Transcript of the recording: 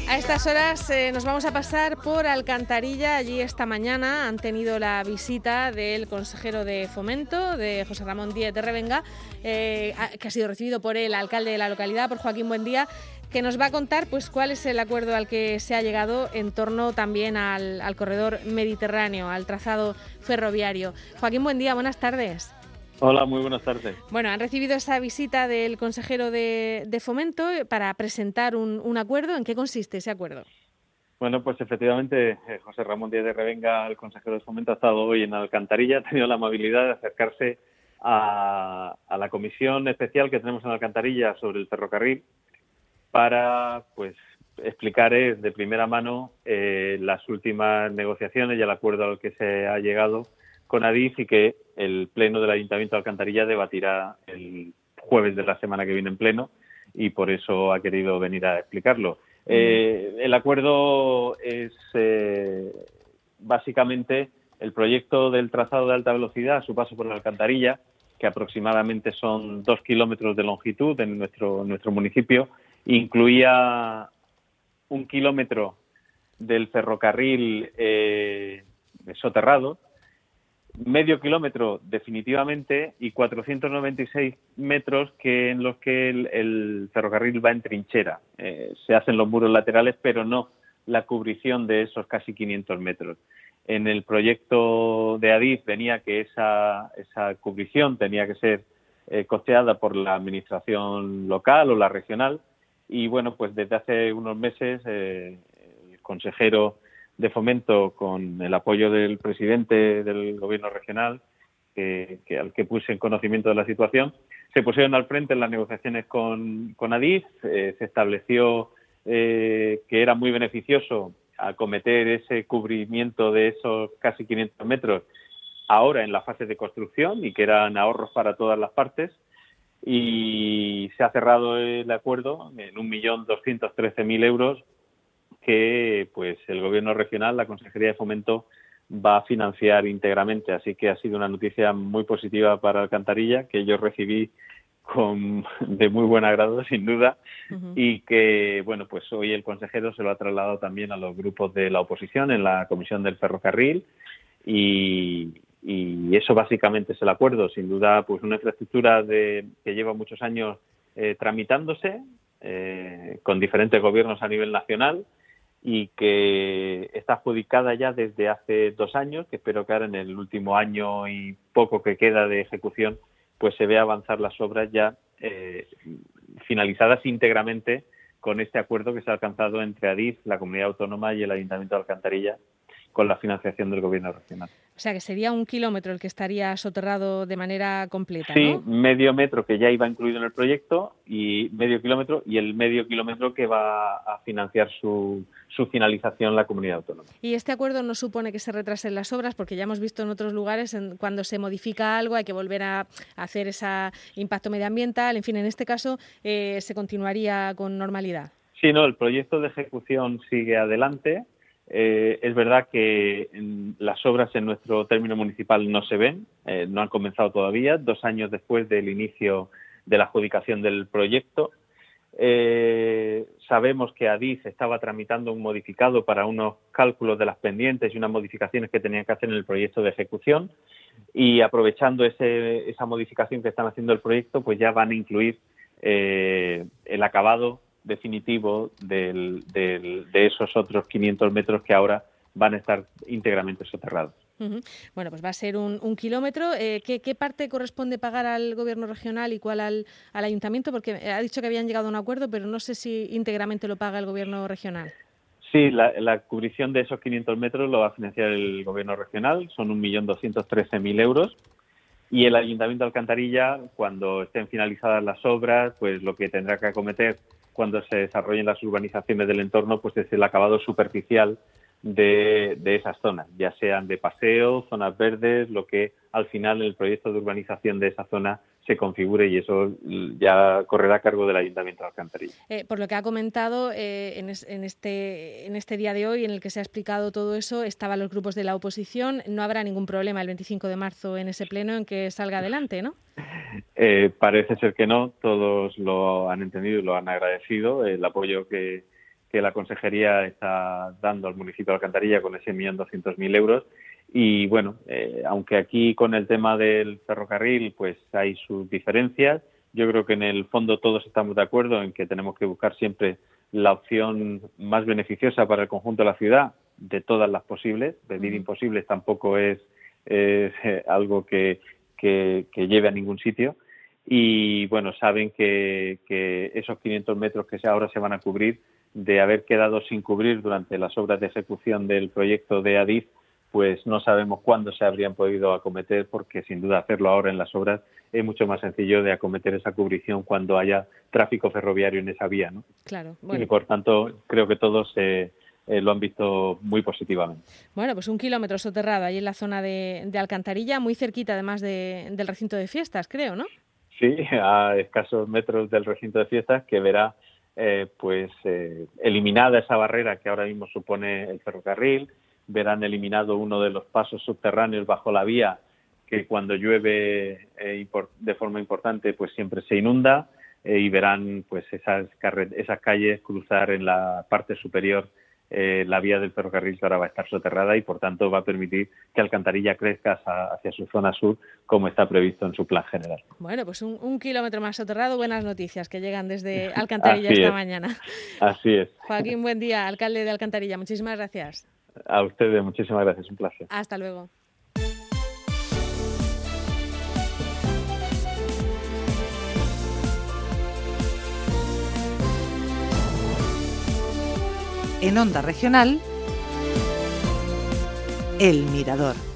A estas horas nos vamos a pasar por Alcantarilla. Allí esta mañana han tenido la visita del consejero de Fomento, de José Ramón Díez de Revenga, que ha sido recibido por el alcalde de la localidad, por Joaquín Buendía, que nos va a contar pues cuál es el acuerdo al que se ha llegado en torno también al corredor mediterráneo, al trazado ferroviario. Joaquín Buendía, buenas tardes. Hola, muy buenas tardes. Bueno, han recibido esa visita del consejero de Fomento para presentar un acuerdo. ¿En qué consiste ese acuerdo? Bueno, pues efectivamente, José Ramón Díez de Revenga, el consejero de Fomento, ha estado hoy en Alcantarilla, ha tenido la amabilidad de acercarse a la comisión especial que tenemos en Alcantarilla sobre el ferrocarril para pues explicar de primera mano las últimas negociaciones y el acuerdo al que se ha llegado con Adif y que el Pleno del Ayuntamiento de Alcantarilla debatirá el jueves de la semana que viene en Pleno y por eso ha querido venir a explicarlo. El acuerdo es básicamente el proyecto del trazado de alta velocidad a su paso por la Alcantarilla, que aproximadamente son 2 kilómetros de longitud en nuestro municipio. Incluía 1 kilómetro del ferrocarril soterrado, medio kilómetro definitivamente y 496 metros en los que el ferrocarril va en trinchera. Se hacen los muros laterales, pero no la cubrición de esos casi 500 metros. En el proyecto de Adif venía que esa cubrición tenía que ser costeada por la administración local o la regional y bueno, pues desde hace unos meses el consejero de Fomento, con el apoyo del presidente del gobierno regional, al que puse en conocimiento de la situación, se pusieron al frente en las negociaciones con Adif. Se estableció que era muy beneficioso acometer ese cubrimiento de esos casi 500 metros ahora en la fase de construcción y que eran ahorros para todas las partes. Y se ha cerrado el acuerdo en 1.213.000 euros que pues el gobierno regional, la Consejería de Fomento, va a financiar íntegramente. Así que ha sido una noticia muy positiva para Alcantarilla, que yo recibí de muy buen agrado, sin duda, y que, bueno, pues hoy el consejero se lo ha trasladado también a los grupos de la oposición en la Comisión del Ferrocarril y eso básicamente es el acuerdo. Sin duda, pues una infraestructura que lleva muchos años tramitándose con diferentes gobiernos a nivel nacional y que está adjudicada ya desde hace 2 años, que espero que ahora en el último año y poco que queda de ejecución, pues se vea avanzar las obras ya finalizadas íntegramente con este acuerdo que se ha alcanzado entre Adif, la Comunidad Autónoma y el Ayuntamiento de Alcantarilla, con la financiación del Gobierno regional. O sea, que sería 1 kilómetro el que estaría soterrado de manera completa, sí, ¿no? Medio metro que ya iba incluido en el proyecto y medio kilómetro y el medio kilómetro que va a financiar su finalización la Comunidad Autónoma. Y este acuerdo no supone que se retrasen las obras, porque ya hemos visto en otros lugares cuando se modifica algo hay que volver a hacer ese impacto medioambiental. En fin, en este caso se continuaría con normalidad. Sí, no, el proyecto de ejecución sigue adelante. Es verdad que las obras en nuestro término municipal no se ven, no han comenzado todavía, 2 años después del inicio de la adjudicación del proyecto. Sabemos que Adif estaba tramitando un modificado para unos cálculos de las pendientes y unas modificaciones que tenían que hacer en el proyecto de ejecución y aprovechando esa modificación que están haciendo el proyecto, pues ya van a incluir el acabado definitivo de esos otros 500 metros que ahora van a estar íntegramente soterrados. Bueno, pues va a ser 1 kilómetro. ¿Qué parte corresponde pagar al Gobierno regional y cuál al Ayuntamiento? Porque ha dicho que habían llegado a un acuerdo, pero no sé si íntegramente lo paga el Gobierno regional. Sí, la cubrición de esos 500 metros lo va a financiar el Gobierno regional, son 1.213.000 euros. Y el Ayuntamiento de Alcantarilla, cuando estén finalizadas las obras, pues lo que tendrá que acometer cuando se desarrollen las urbanizaciones del entorno, pues es el acabado superficial de esas zonas, ya sean de paseo, zonas verdes, lo que al final el proyecto de urbanización de esa zona se configure y eso ya correrá a cargo del Ayuntamiento de Alcantarilla. Por lo que ha comentado, en este día de hoy en el que se ha explicado todo eso, estaban los grupos de la oposición. No habrá ningún problema el 25 de marzo en ese pleno en que salga adelante, ¿no? Parece ser que no, todos lo han entendido y lo han agradecido, el apoyo que que la Consejería está dando al municipio de Alcantarilla con ese 1.200.000 euros. Y bueno, aunque aquí con el tema del ferrocarril pues hay sus diferencias, yo creo que en el fondo todos estamos de acuerdo en que tenemos que buscar siempre la opción más beneficiosa para el conjunto de la ciudad, de todas las posibles. Pedir imposibles tampoco es algo que lleve a ningún sitio. Y bueno, saben que esos 500 metros que ahora se van a cubrir, de haber quedado sin cubrir durante las obras de ejecución del proyecto de Adif, pues no sabemos cuándo se habrían podido acometer, porque sin duda hacerlo ahora en las obras es mucho más sencillo de acometer esa cubrición cuando haya tráfico ferroviario en esa vía, ¿no? Claro. Bueno. Y por tanto creo que todos lo han visto muy positivamente. Bueno, pues 1 kilómetro soterrado ahí en la zona de Alcantarilla, muy cerquita además del recinto de fiestas, creo, ¿no? Sí, a escasos metros del recinto de fiestas, que verá eliminada esa barrera que ahora mismo supone el ferrocarril. Verán eliminado uno de los pasos subterráneos bajo la vía, que cuando llueve de forma importante pues siempre se inunda, y verán pues esas calles cruzar en la parte superior la vía del ferrocarril, que ahora va a estar soterrada, y por tanto va a permitir que Alcantarilla crezca hacia su zona sur, como está previsto en su plan general. Bueno, pues 1 kilómetro más soterrado, buenas noticias que llegan desde Alcantarilla esta mañana. Así es. Joaquín, buen día, alcalde de Alcantarilla, muchísimas gracias. A ustedes, muchísimas gracias, un placer. Hasta luego. En Onda Regional, El Mirador.